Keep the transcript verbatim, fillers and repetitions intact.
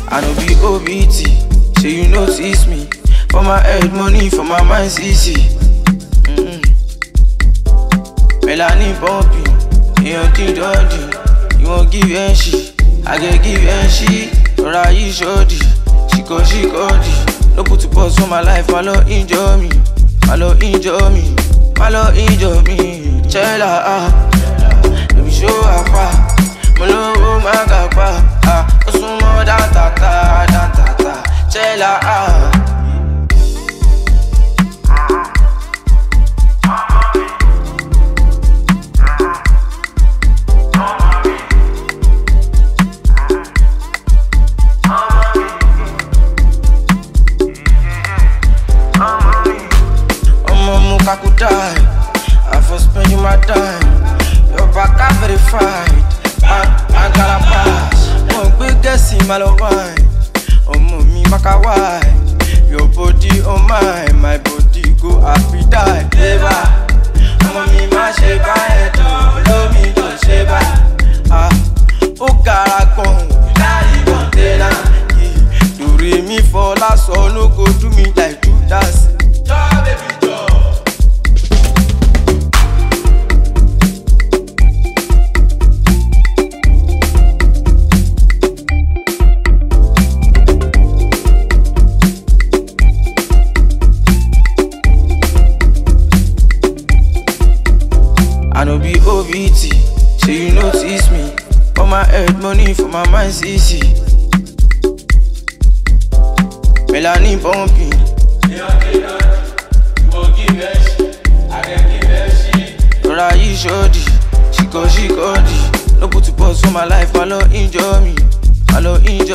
I no be O B T, so you notice me. For my head money, for my mind C C. Mm-mm. Melanin bumping, you don't think dodgy. You won't give and she, I can give and she. Or I you shorty, she go, she go di. No put to pause on my life, my love enjoy me. My love enjoy me, my love enjoy me. Chela ah, let me show her pa. My love my gapa ah, cause some more than tata, than tata. Chela ah. I could die, I for spend you my time. Your back I verified, I, I got a pass. One big guess in my love wine. Oh mommy, back a wine. Your body on mine, my body go happy die. Never, oh mommy, my shape I head to, love me don't shape I. Ah, oh God, gone, daddy gone tell her. Do re me for last, so no go do me like Judas. I no be O B T, so you notice me. For my head money, for my mind C C. Melanin bumping, you won't give a shit, I can give a shit. Or I you shorty, she go, she go di. No put to pause on my life, my love enjoy me, my love enjoy me.